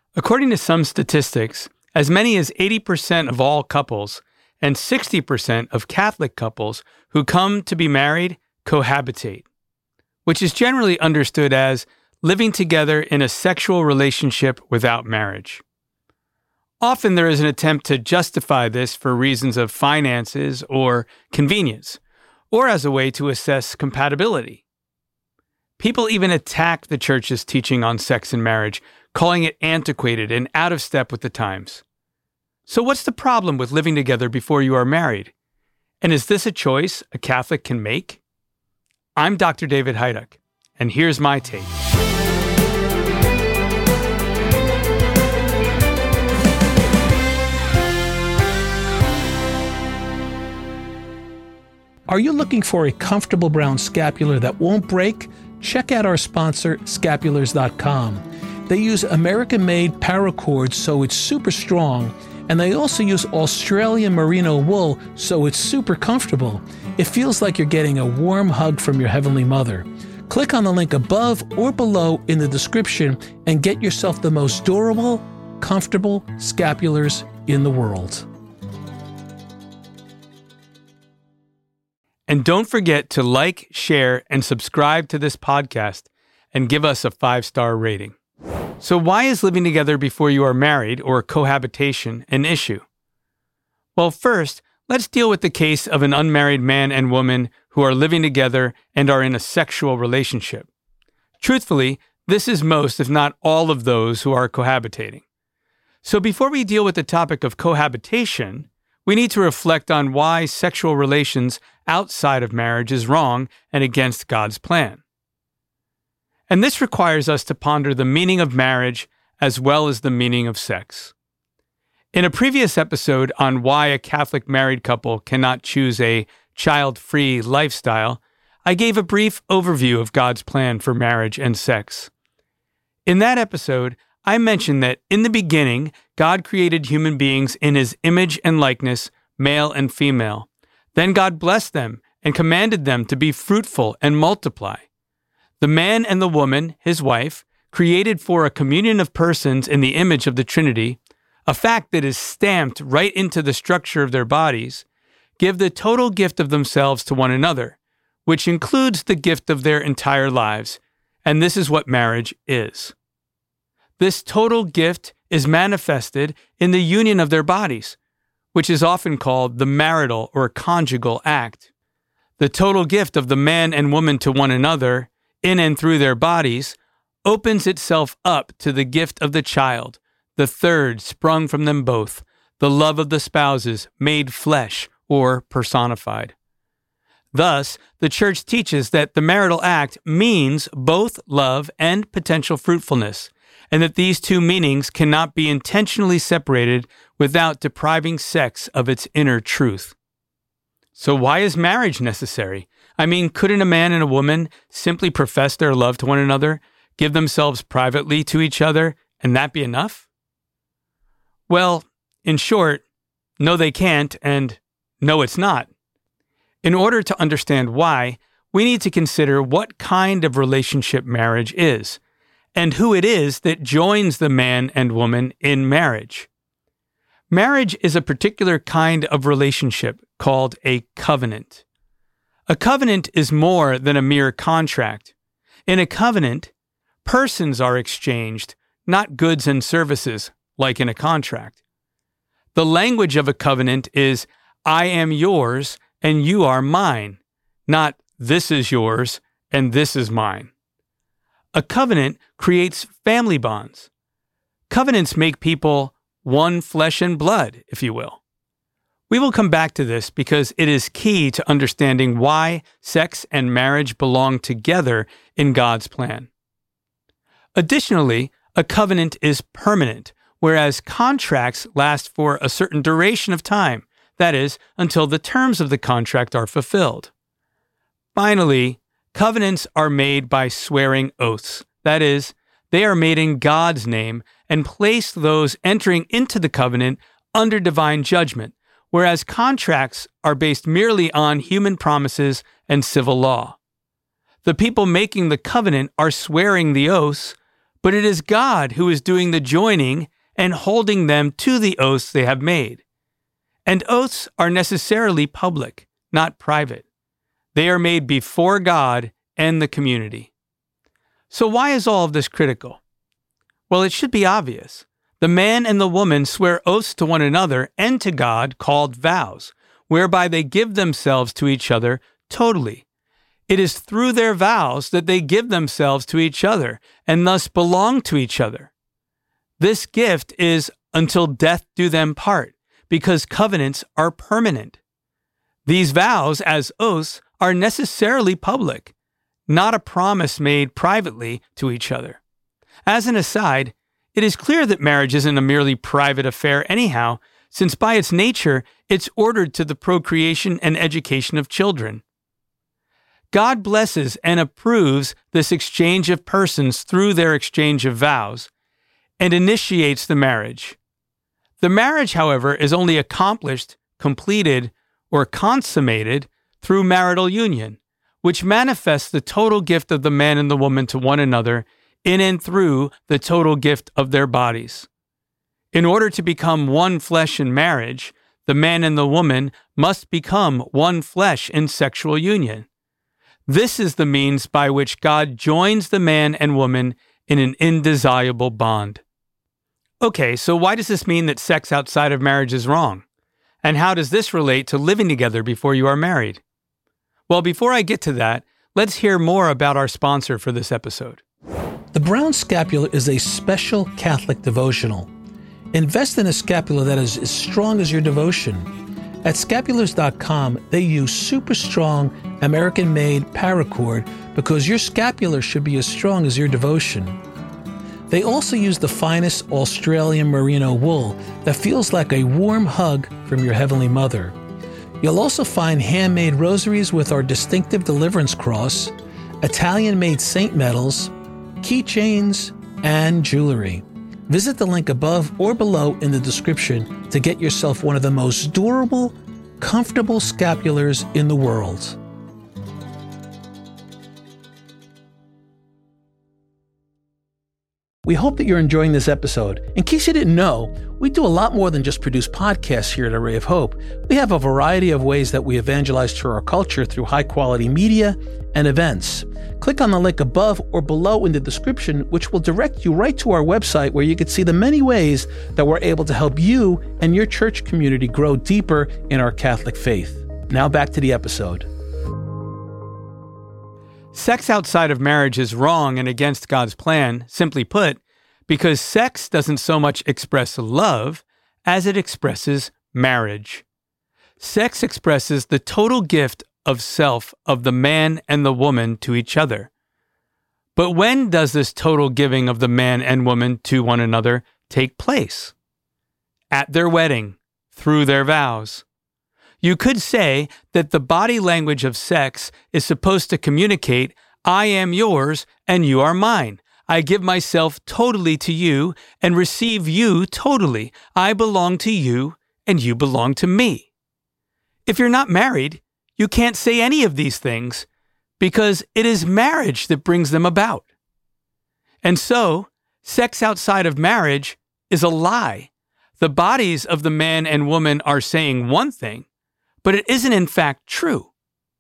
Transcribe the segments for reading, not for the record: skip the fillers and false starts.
According to some statistics, as many as 80% of all couples and 60% of Catholic couples who come to be married cohabitate, which is generally understood as living together in a sexual relationship without marriage. Often there is an attempt to justify this for reasons of finances or convenience, or as a way to assess compatibility. People even attack the church's teaching on sex and marriage, calling it antiquated and out of step with the times. So what's the problem with living together before you are married? And is this a choice a Catholic can make? I'm Dr. David Haiduk, and here's my take. Are you looking for a comfortable brown scapular that won't break? Check out our sponsor, Scapulars.com. They use American-made paracord, so it's super strong, and they also use Australian merino wool, so it's super comfortable. It feels like you're getting a warm hug from your Heavenly Mother. Click on the link above or below in the description and get yourself the most durable, comfortable scapulars in the world. And don't forget to like, share, and subscribe to this podcast and give us a 5-star rating. So why is living together before you are married, or cohabitation, an issue? Well, first, let's deal with the case of an unmarried man and woman who are living together and are in a sexual relationship. Truthfully, this is most, if not all, of those who are cohabitating. So before we deal with the topic of cohabitation, we need to reflect on why sexual relations outside of marriage is wrong and against God's plan. And this requires us to ponder the meaning of marriage as well as the meaning of sex. In a previous episode on why a Catholic married couple cannot choose a child-free lifestyle, I gave a brief overview of God's plan for marriage and sex. In that episode, I mentioned that in the beginning, God created human beings in His image and likeness, male and female. Then God blessed them and commanded them to be fruitful and multiply. The man and the woman, his wife, created for a communion of persons in the image of the Trinity, a fact that is stamped right into the structure of their bodies, give the total gift of themselves to one another, which includes the gift of their entire lives, and this is what marriage is. This total gift is manifested in the union of their bodies, which is often called the marital or conjugal act. The total gift of the man and woman to one another, in and through their bodies, opens itself up to the gift of the child, the third sprung from them both, the love of the spouses made flesh or personified. Thus, the Church teaches that the marital act means both love and potential fruitfulness, and that these two meanings cannot be intentionally separated without depriving sex of its inner truth. So why is marriage necessary? I mean, couldn't a man and a woman simply profess their love to one another, give themselves privately to each other, and that be enough? Well, in short, no they can't, and no it's not. In order to understand why, we need to consider what kind of relationship marriage is, and who it is that joins the man and woman in marriage. Marriage is a particular kind of relationship called a covenant. A covenant is more than a mere contract. In a covenant, persons are exchanged, not goods and services, like in a contract. The language of a covenant is, I am yours and you are mine, not this is yours and this is mine. A covenant creates family bonds. Covenants make people one flesh and blood, if you will. We will come back to this because it is key to understanding why sex and marriage belong together in God's plan. Additionally, a covenant is permanent, whereas contracts last for a certain duration of time, that is, until the terms of the contract are fulfilled. Finally, covenants are made by swearing oaths, that is, they are made in God's name and place those entering into the covenant under divine judgment, whereas contracts are based merely on human promises and civil law. The people making the covenant are swearing the oaths, but it is God who is doing the joining and holding them to the oaths they have made. And oaths are necessarily public, not private. They are made before God and the community. So why is all of this critical? Well, it should be obvious. The man and the woman swear oaths to one another and to God called vows, whereby they give themselves to each other totally. It is through their vows that they give themselves to each other and thus belong to each other. This gift is until death do them part, because covenants are permanent. These vows, as oaths, are necessarily public, not a promise made privately to each other. As an aside, it is clear that marriage isn't a merely private affair anyhow, since by its nature, it's ordered to the procreation and education of children. God blesses and approves this exchange of persons through their exchange of vows, and initiates the marriage. The marriage, however, is only accomplished, completed, or consummated through marital union, which manifests the total gift of the man and the woman to one another in and through the total gift of their bodies. In order to become one flesh in marriage, the man and the woman must become one flesh in sexual union. This is the means by which God joins the man and woman in an indissoluble bond. Okay, so why does this mean that sex outside of marriage is wrong? And how does this relate to living together before you are married? Well, before I get to that, let's hear more about our sponsor for this episode. The Brown Scapular is a special Catholic devotional. Invest in a scapular that is as strong as your devotion. At scapulars.com, they use super strong American-made paracord because your scapular should be as strong as your devotion. They also use the finest Australian merino wool that feels like a warm hug from your Heavenly Mother. You'll also find handmade rosaries with our distinctive deliverance cross, Italian-made saint medals, keychains, and jewelry. Visit the link above or below in the description to get yourself one of the most durable, comfortable scapulars in the world. We hope that you're enjoying this episode. In case you didn't know, we do a lot more than just produce podcasts here at Array of Hope. We have a variety of ways that we evangelize to our culture through high-quality media and events. Click on the link above or below in the description, which will direct you right to our website where you can see the many ways that we're able to help you and your church community grow deeper in our Catholic faith. Now back to the episode. Sex outside of marriage is wrong and against God's plan, simply put, because sex doesn't so much express love as it expresses marriage. Sex expresses the total gift of self of the man and the woman to each other. But when does this total giving of the man and woman to one another take place? At their wedding, through their vows. You could say that the body language of sex is supposed to communicate, I am yours and you are mine. I give myself totally to you and receive you totally. I belong to you and you belong to me. If you're not married, you can't say any of these things because it is marriage that brings them about. And so, sex outside of marriage is a lie. The bodies of the man and woman are saying one thing, but it isn't in fact true.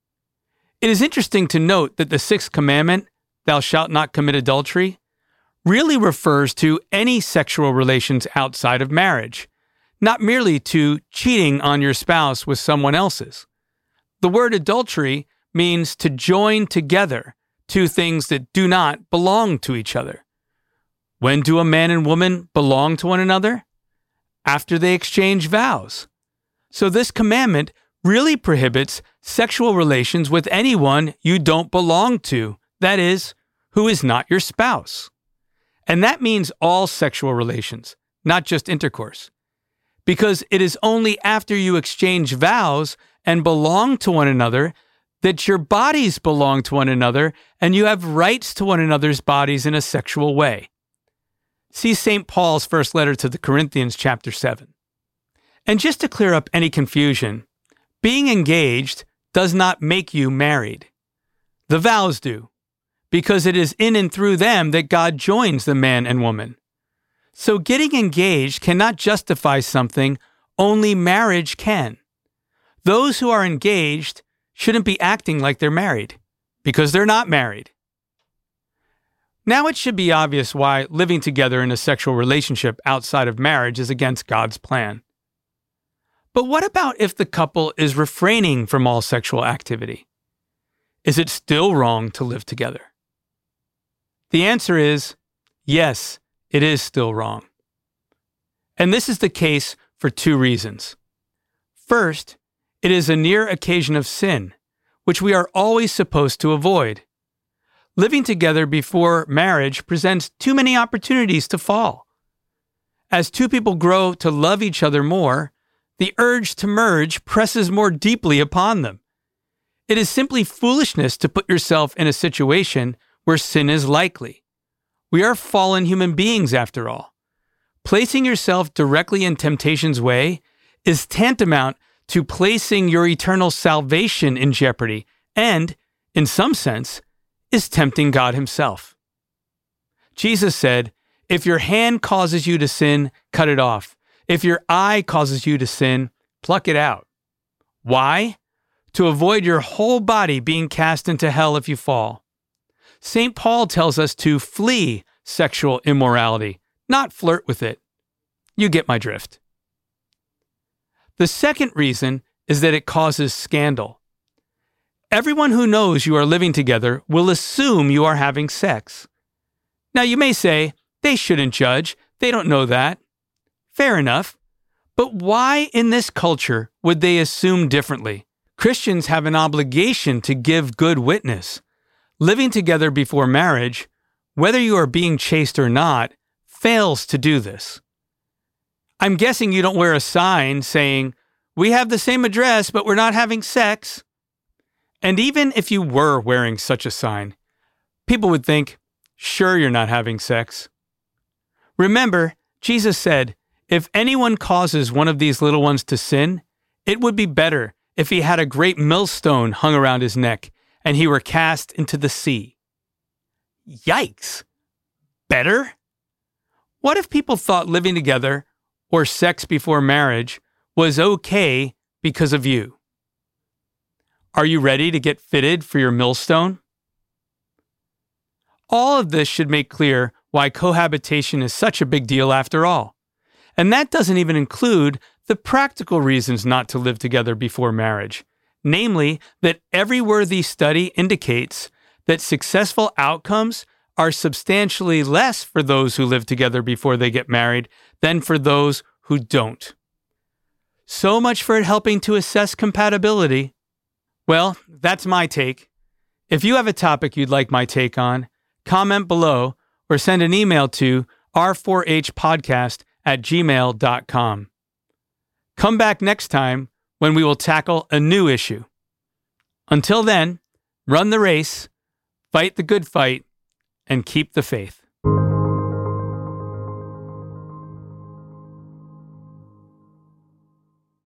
It is interesting to note that the sixth commandment, thou shalt not commit adultery, really refers to any sexual relations outside of marriage, not merely to cheating on your spouse with someone else's. The word adultery means to join together two things that do not belong to each other. When do a man and woman belong to one another? After they exchange vows. So this commandment really prohibits sexual relations with anyone you don't belong to, that is, who is not your spouse. And that means all sexual relations, not just intercourse. Because it is only after you exchange vows and belong to one another that your bodies belong to one another and you have rights to one another's bodies in a sexual way. See St. Paul's first letter to the Corinthians, chapter 7. And just to clear up any confusion, being engaged does not make you married. The vows do. because it is in and through them that God joins the man and woman. So getting engaged cannot justify something only marriage can. Those who are engaged shouldn't be acting like they're married, because they're not married. Now it should be obvious why living together in a sexual relationship outside of marriage is against God's plan. But what about if the couple is refraining from all sexual activity? Is it still wrong to live together? The answer is yes, it is still wrong. And this is the case for two reasons. First, it is a near occasion of sin, which we are always supposed to avoid. Living together before marriage presents too many opportunities to fall. As two people grow to love each other more, the urge to merge presses more deeply upon them. It is simply foolishness to put yourself in a situation where sin is likely. We are fallen human beings after all. Placing yourself directly in temptation's way is tantamount to placing your eternal salvation in jeopardy and, in some sense, is tempting God himself. Jesus said, "If your hand causes you to sin, cut it off. If your eye causes you to sin, pluck it out." Why? To avoid your whole body being cast into hell if you fall. St. Paul tells us to flee sexual immorality, not flirt with it. You get my drift. The second reason is that it causes scandal. Everyone who knows you are living together will assume you are having sex. Now you may say, they shouldn't judge, they don't know that. Fair enough. But why in this culture would they assume differently? Christians have an obligation to give good witness. Living together before marriage, whether you are being chaste or not, fails to do this. I'm guessing you don't wear a sign saying, "We have the same address, but we're not having sex." And even if you were wearing such a sign, people would think, sure, you're not having sex. Remember, Jesus said, if anyone causes one of these little ones to sin, it would be better if he had a great millstone hung around his neck and he were cast into the sea. Yikes! Better? What if people thought living together or sex before marriage was okay because of you? Are you ready to get fitted for your millstone? All of this should make clear why cohabitation is such a big deal after all. And that doesn't even include the practical reasons not to live together before marriage. Namely, that every worthy study indicates that successful outcomes are substantially less for those who live together before they get married than for those who don't. So much for it helping to assess compatibility. Well, that's my take. If you have a topic you'd like my take on, comment below or send an email to r4hpodcast@gmail.com. Come back next time when we will tackle a new issue. Until then, run the race, fight the good fight, and keep the faith.